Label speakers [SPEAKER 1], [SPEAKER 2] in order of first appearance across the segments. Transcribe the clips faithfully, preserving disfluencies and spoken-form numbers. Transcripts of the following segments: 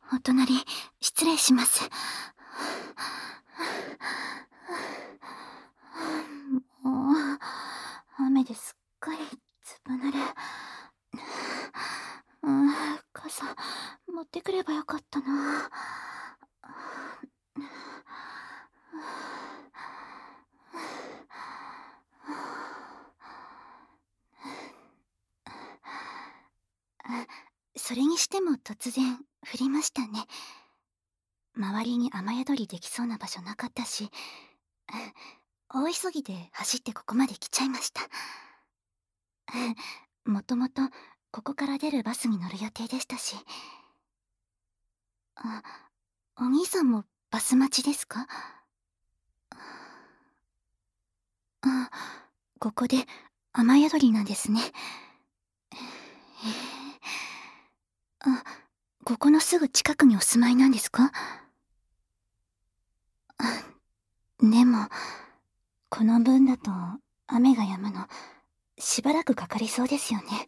[SPEAKER 1] お隣、失礼します。もう、雨ですっかりずぶ濡れ。うん、傘、持ってくればよかったな。それにしても突然降りましたね。周りに雨宿りできそうな場所なかったし、大急ぎで走ってここまで来ちゃいました。もともとここから出るバスに乗る予定でしたし。あ、お兄さんもバス待ちですか？あ、ここで雨宿りなんですね。へえ。あ、ここのすぐ近くにお住まいなんですか？あ、でも、この分だと雨が止むの、しばらくかかりそうですよね。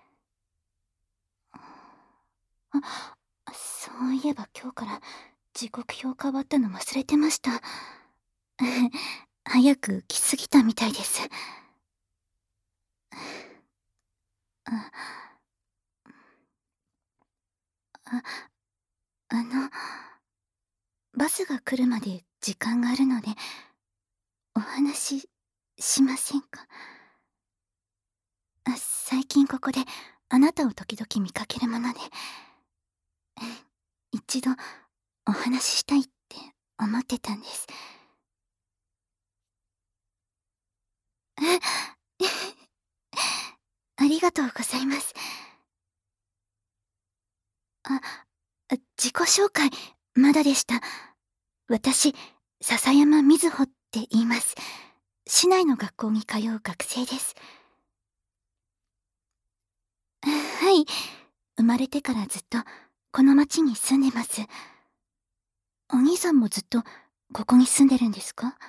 [SPEAKER 1] あ、そういえば今日から時刻表変わったの忘れてました。早く来すぎたみたいです。あ、あ、あの、バスが来るまで時間があるので、お話しませんか？あ、最近ここであなたを時々見かけるもので、一度お話ししたいって思ってたんです。ありがとうございます。あ、自己紹介、まだでした。私、笹山瑞穂って言います。市内の学校に通う学生です。はい。生まれてからずっとこの町に住んでます。お兄さんもずっとここに住んでるんですか？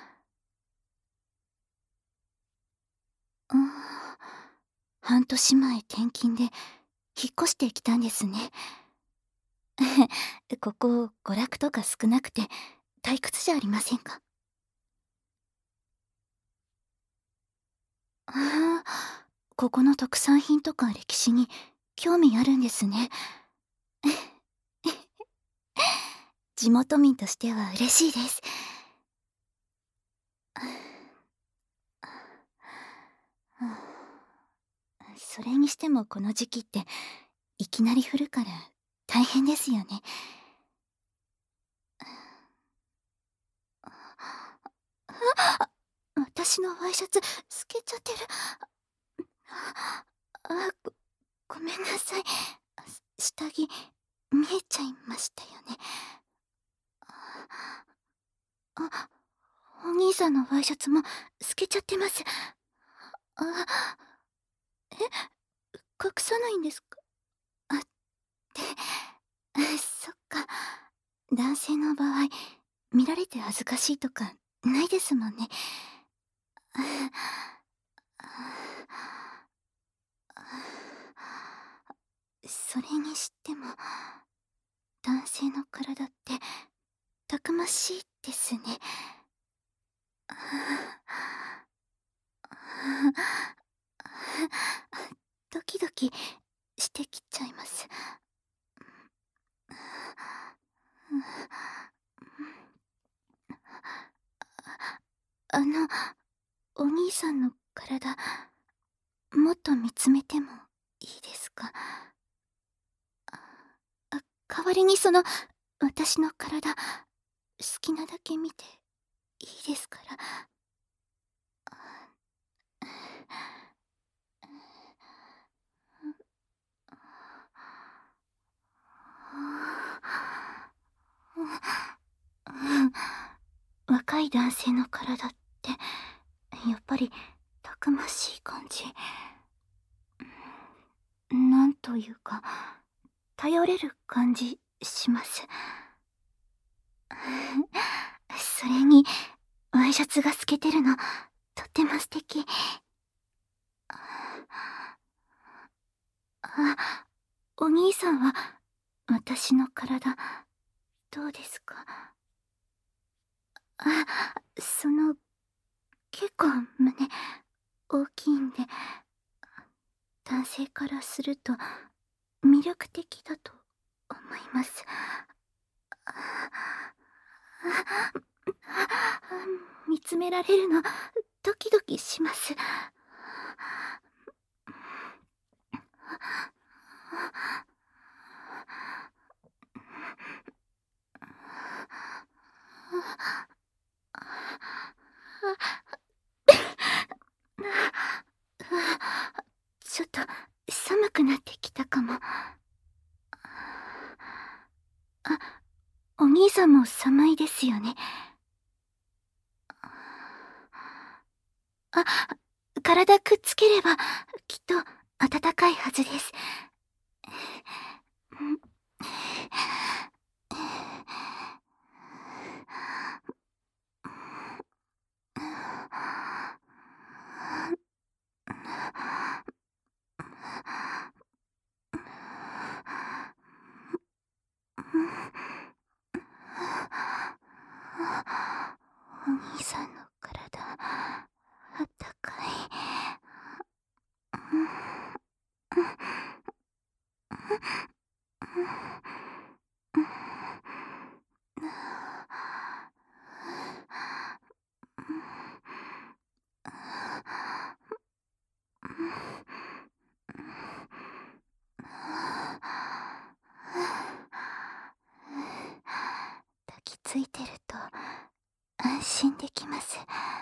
[SPEAKER 1] ああ、半年前転勤で引っ越してきたんですね。ここ娯楽とか少なくて退屈じゃありませんか？ああ、ここの特産品とか歴史に興味あるんですね。地元民としては嬉しいです。それにしてもこの時期っていきなり降るから大変ですよね。あ、私のワイシャツ透けちゃってる。あ、ご、ごめんなさい。下着見えちゃいましたよね。あ、お兄さんのワイシャツも透けちゃってます。あ、え、隠さないんですか？あ、って、あ、そっか。男性の場合、見られて恥ずかしいとかないですもんね。それにしても、男性の体ってたくましいですね。ドキドキしてきちゃいます。あの、お兄さんの体、もっと見つめてもいいですか？あ、代わりにその、私の体、好きなだけ見ていいですから。若い男性の体ってやっぱりたくましい感じ。なんというか頼れる感じします。それにワイシャツが透けてるのとっても素敵。あ、お兄さんは私の体、どうですか？あ、その、結構胸、大きいんで、男性からすると魅力的だと思います。見つめられるの、ドキドキします。ちょっと寒くなってきたかも。あ、お兄さんも寒いですよね。あ、体くっつければきっと暖かいはずです。お兄さんの体、あったかい。抱きついてると安心できます。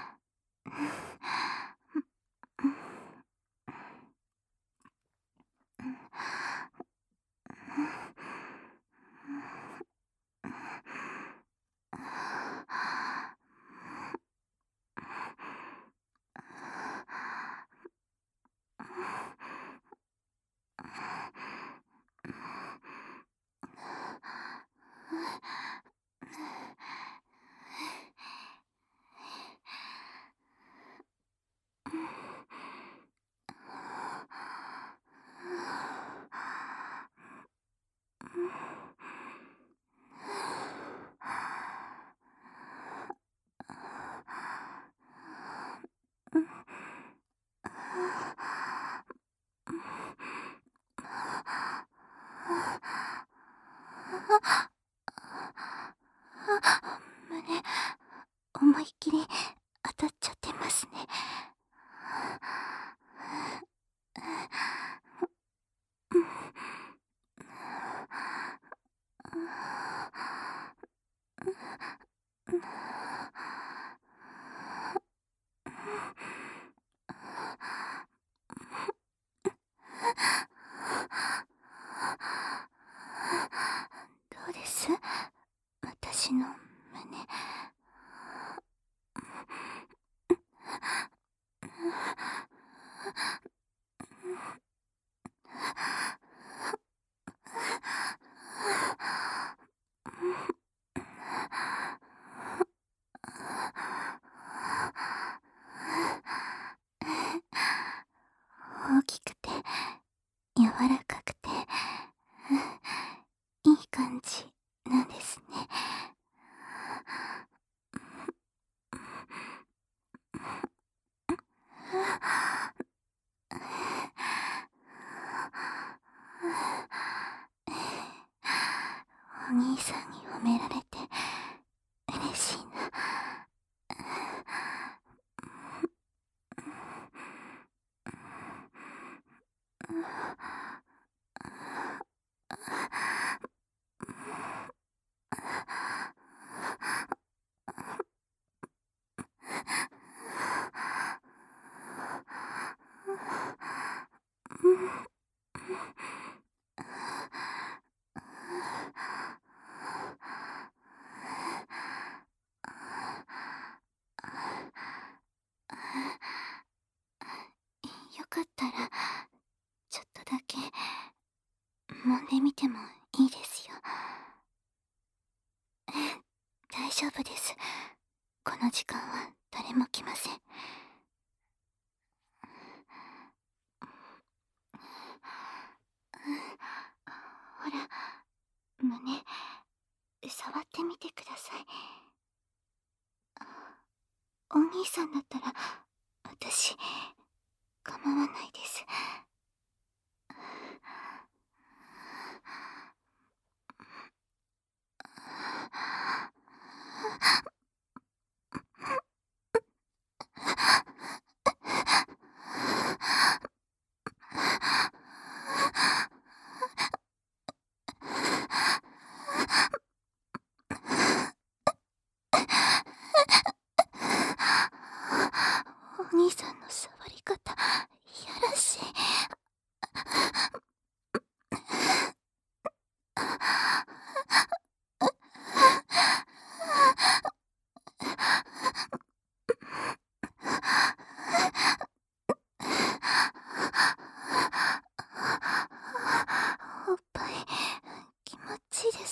[SPEAKER 1] 胸、思いっきり当たっちゃってますね。どうです？私の胸。大きくて柔らかくていい感じなんですね。お兄さんに褒められて嬉しいな。よかったらちょっとだけ揉んでみてもいいですよ。大丈夫です。この時間は誰も来ません。ほら、 胸、触ってみてください。お兄さんだったら、私、構わないです。お兄さんの触り方、いやらしい。おっぱい、気持ちいいです。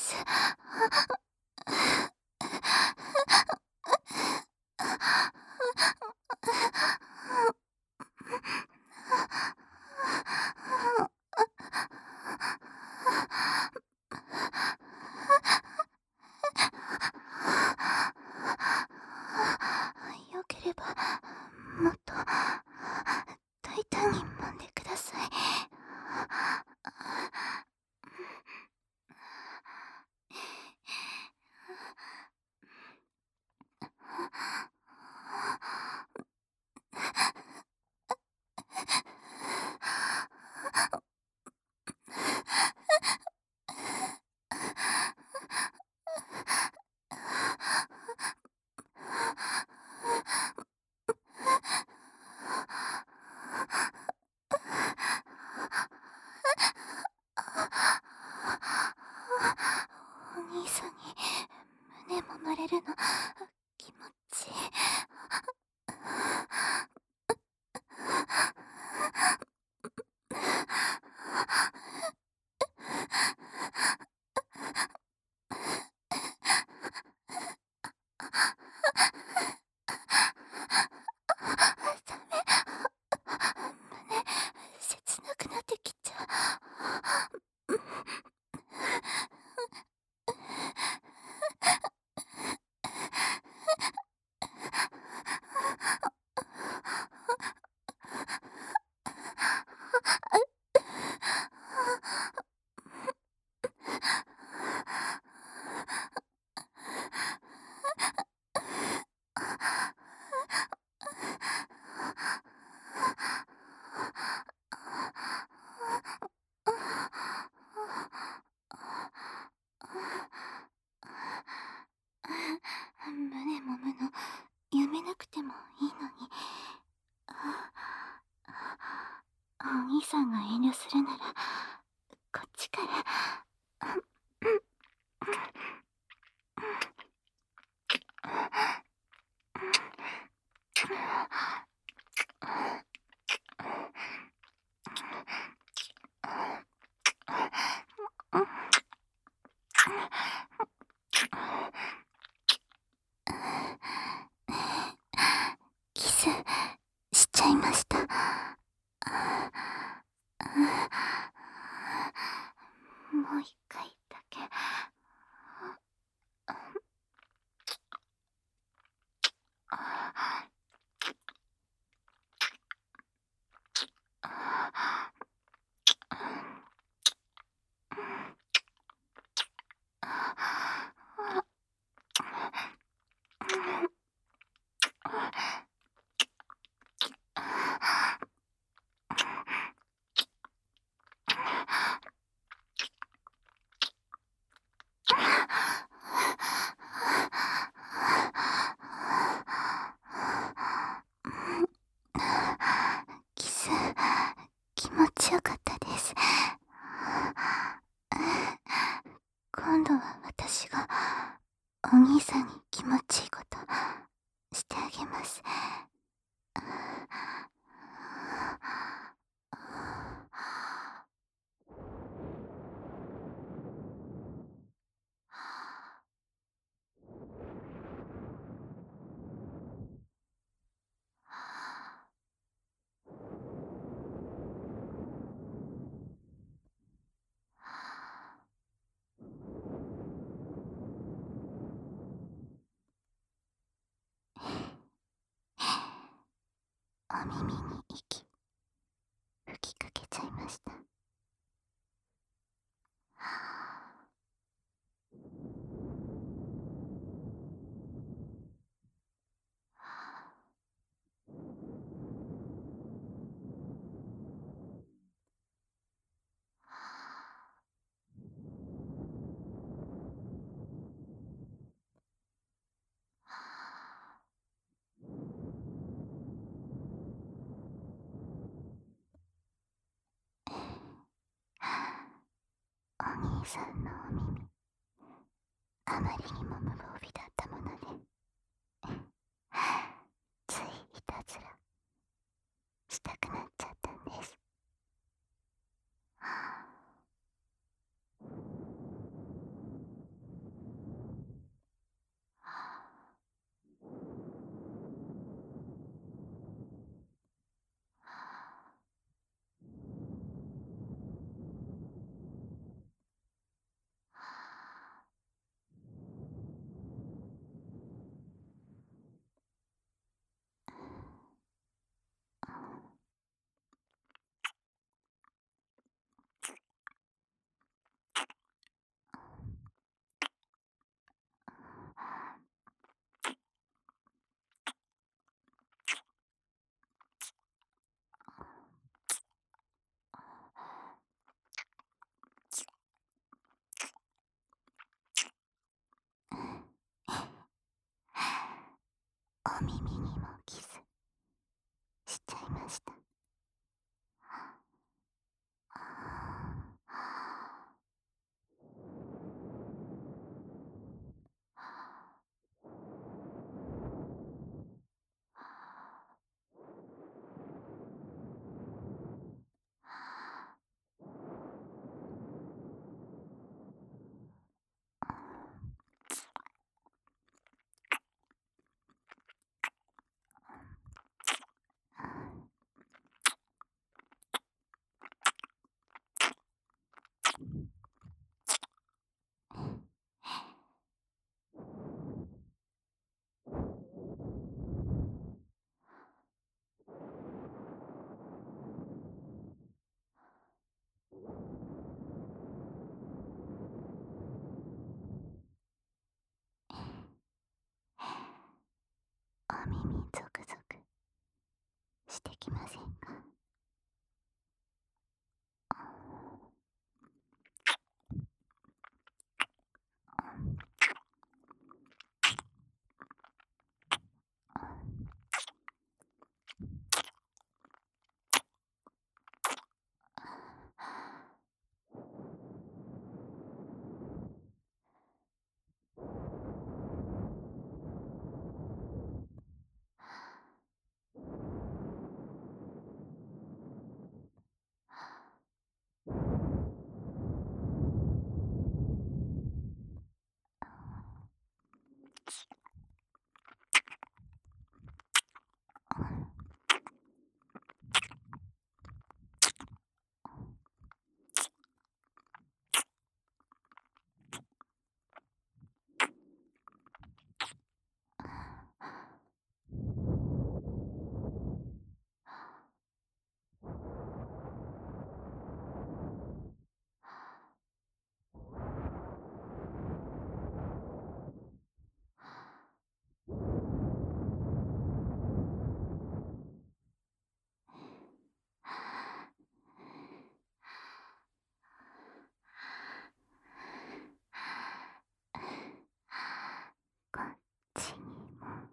[SPEAKER 1] よければ、もっと、大胆に揉んでください。お兄さんに胸揉まれるの気持ちいい。ダメ、胸切なくなってきちゃう。胸揉むのやめなくてもいいのに。お兄さんが遠慮するなら、こっちから。キスしちゃいました。もう一回だけ。キス気持ちよかったです。今度は私がお兄さんに気持ちいいことしてあげます。 お耳に息吹きかけちゃいました。お兄さんのお耳、あまりにも無防備だったものね。ついいたずらしたくなっちゃったんです。お耳にもキスしちゃいました。お耳ゾクゾクしてきませんか？こっちにも。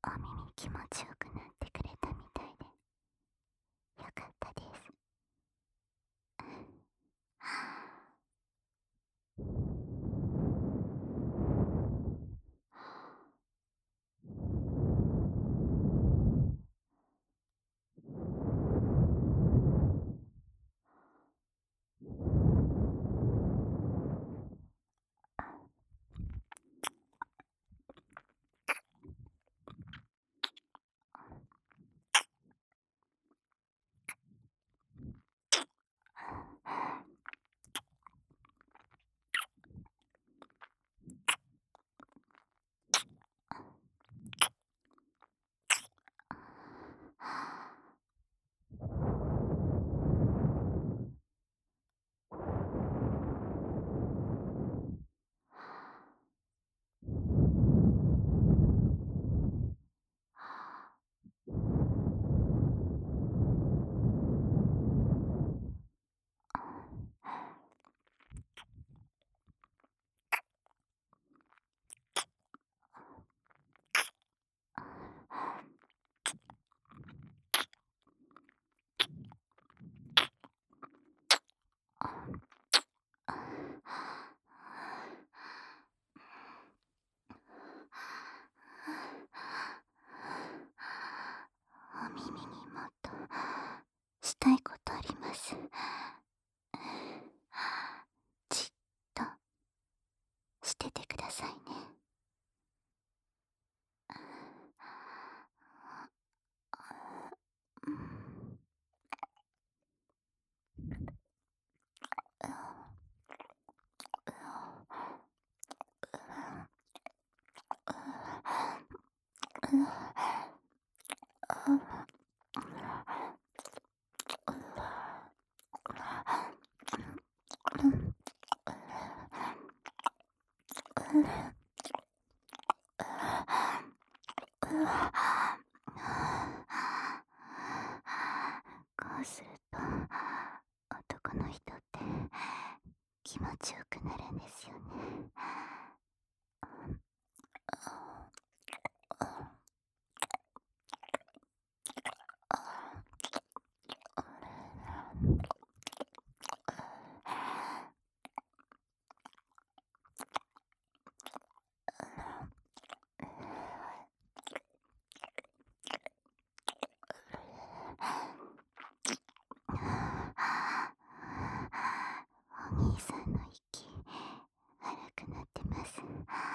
[SPEAKER 1] お耳気持ちよくなってくれたみたいでよかったです。お耳にもっとしたいことあります。じっとしててくださいね。うん。こうすると男の人って気持ちよくなるんですよね。お兄さんの息荒くなってます。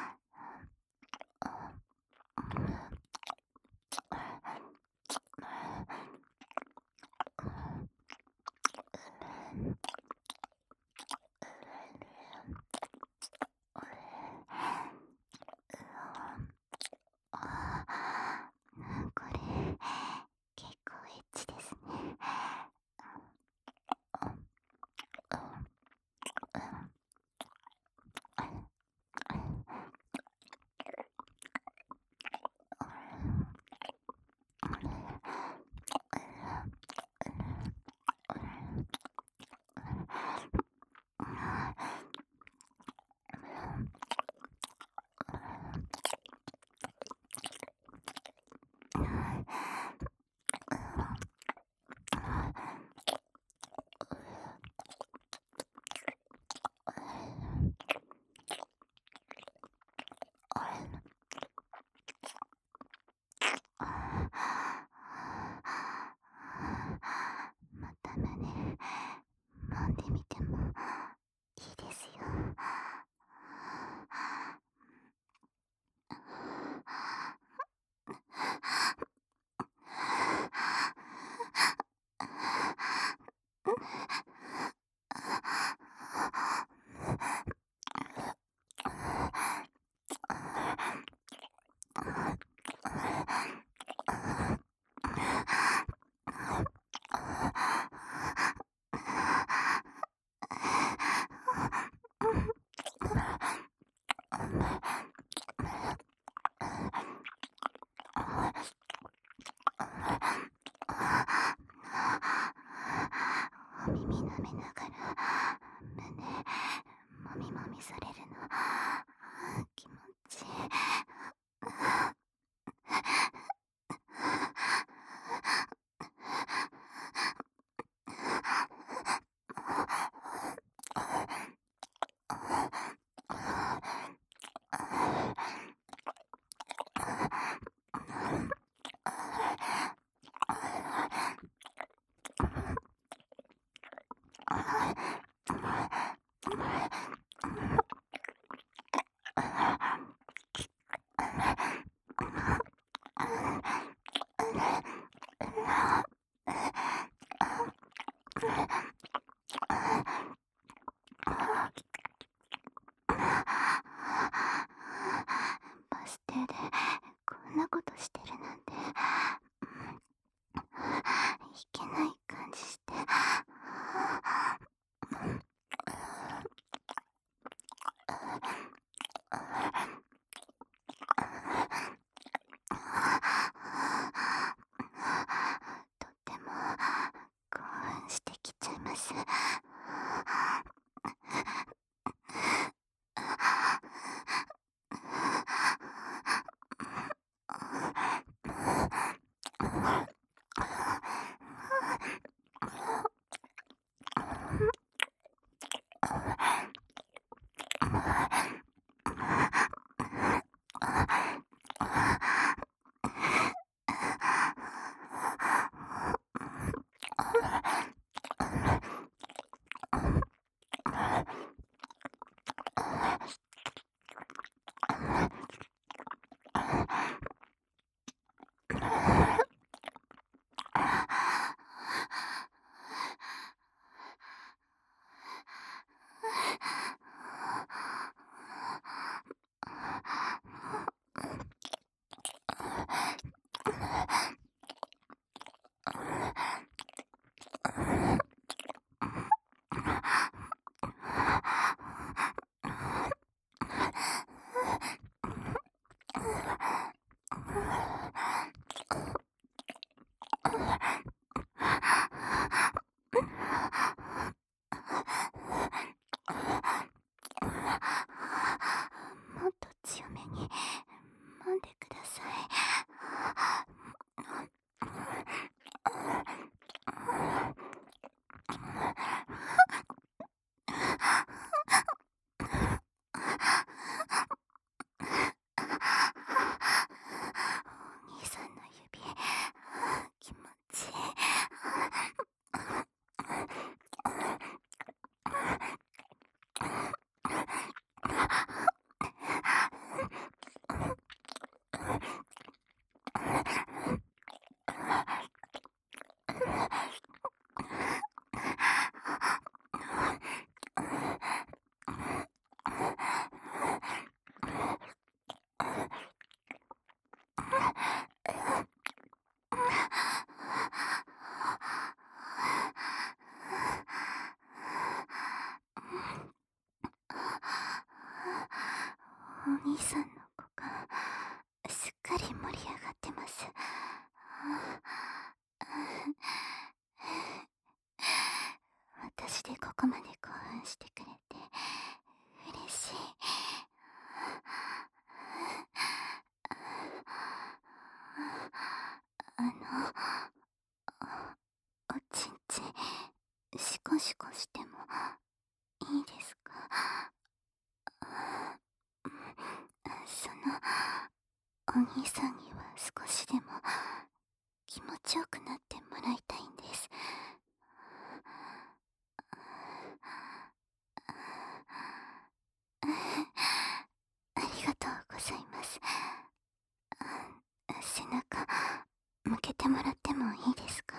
[SPEAKER 1] これ結構エッチですね。また胸揉んでみてもいいですよ。お耳舐めながら胸もみもみされるの気持ちいい。 。もっと強めに揉んでください。お兄さんの指、気持ちいい。お兄さんの股間、すっかり盛り上がってます。私でここまで興奮してくれて嬉しい。あの、おちんちん、シコシコしてもいいですか？その、お兄さんには少しでも気持ちよくなってもらいたいんです。ありがとうございます。背中、向けてもらってもいいですか？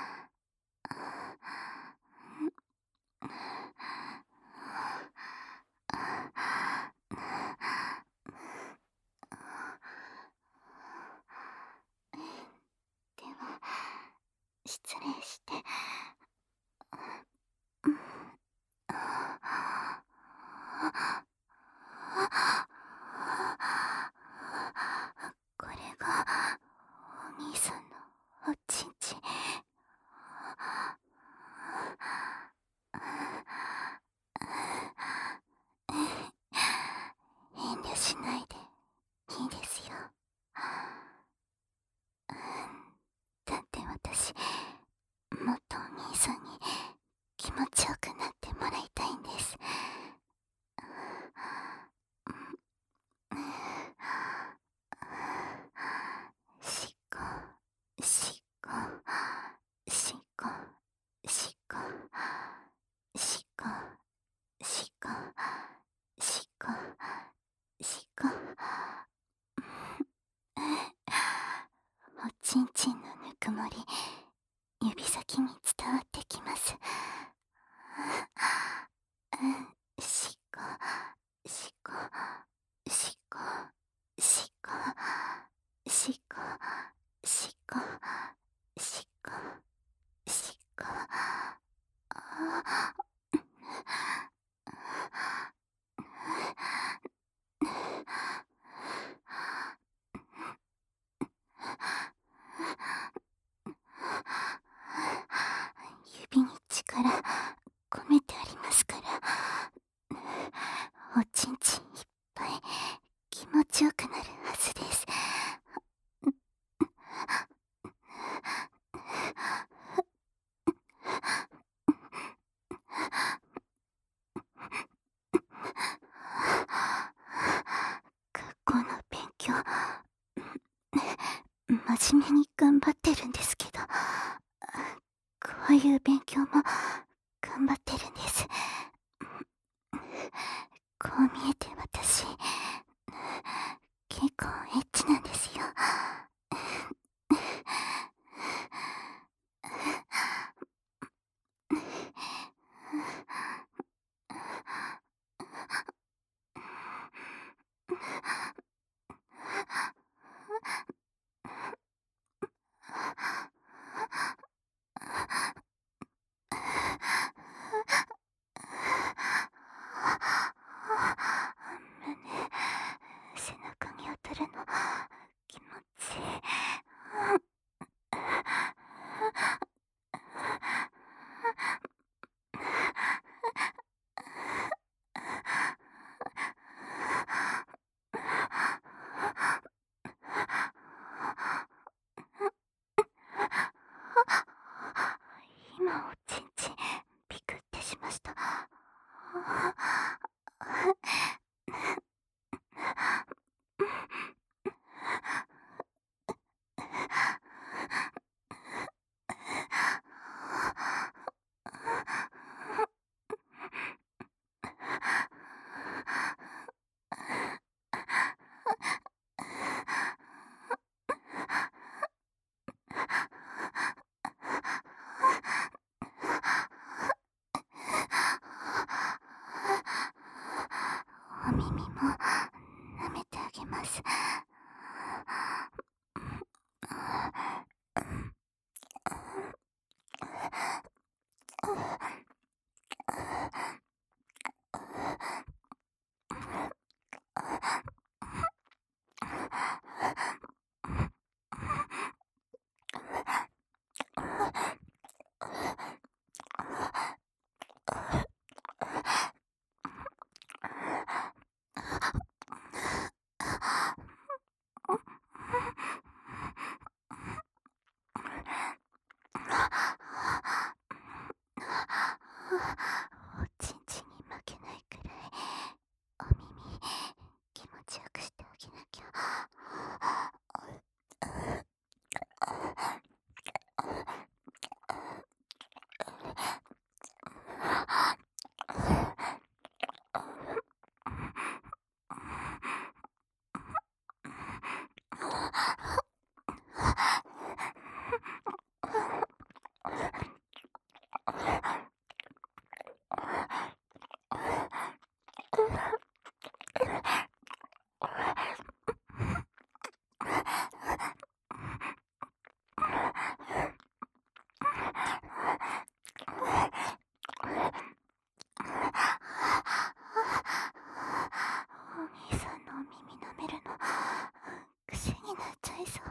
[SPEAKER 1] では、失礼して。これがお兄さんのおちんちん。遠慮しないでいいですよ。だって私、もっとお兄さんに気持ちよくなってもらいたいんです。しっこ、しっこ、しっこ、しっこ、しっこ、しっこ、しっこ、しっこ。おちんちんのぬくもり、指先に伝わってきます。しっこ、しっこ、しっこ、しっこ、しっこ、しっこ、しっこ、しっこ。指に力そういう勉強も頑張ってるんです。こう見えて私、結構エッチなんですよ。背中に当たるの気持ちいい。今おちんちんビクってしました。お耳も舐めてあげます。おちんちんに負けないくらいお耳気持ちよくしてあげなきゃ。お兄さんのお耳舐めるの癖になっちゃいそう。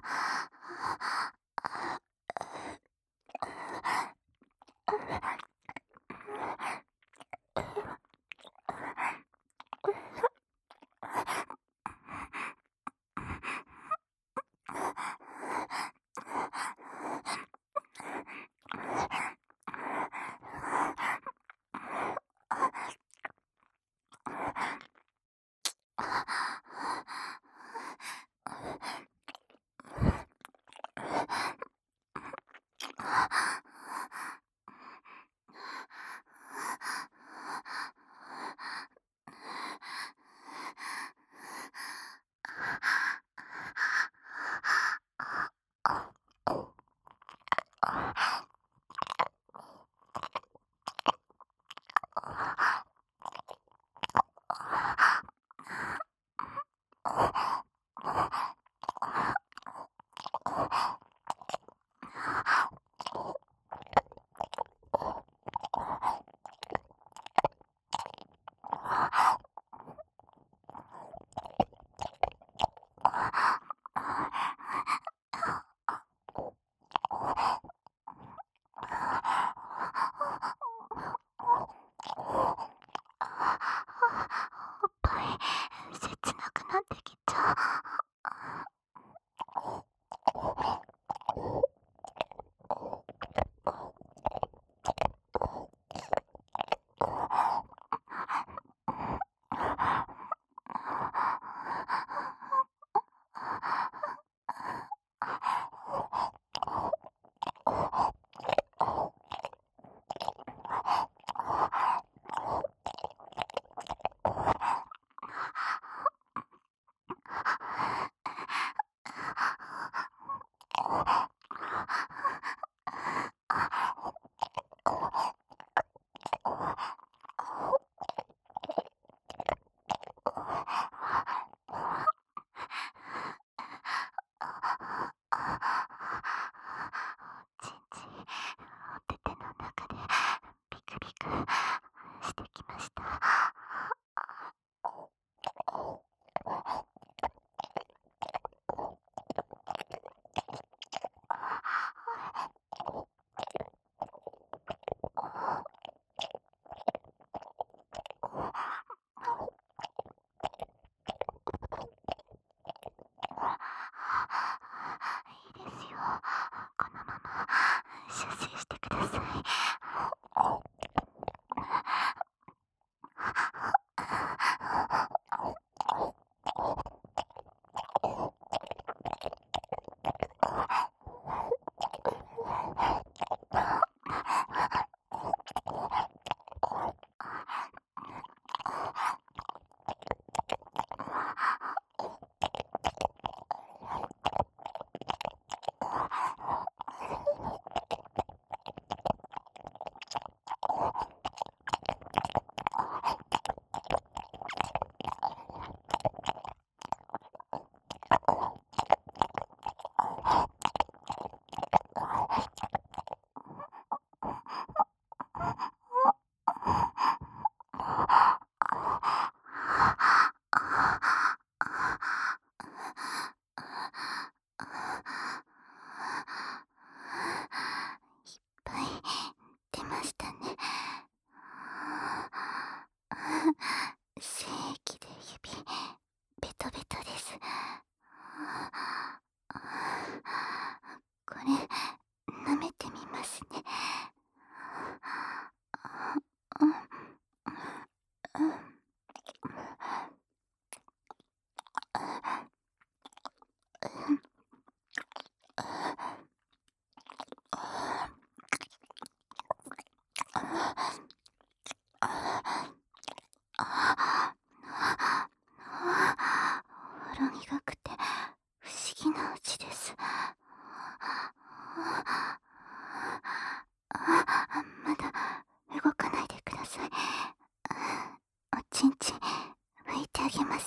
[SPEAKER 1] ほろ苦くて不思議な味です。まだ動かないでください。おちんちん拭いてあげます。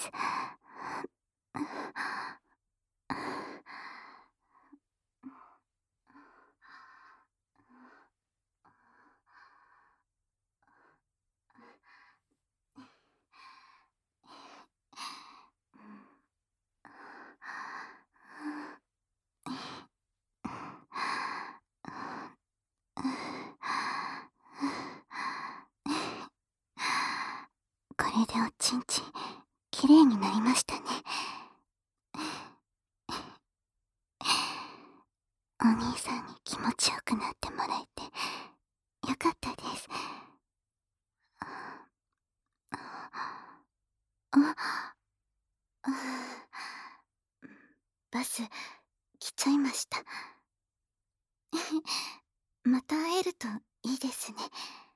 [SPEAKER 1] これでおちんちんきれいになりましたね。お兄さんに気持ちよくなってもらえてよかったです。あ、バス来ちゃいました。また会えるといいですね。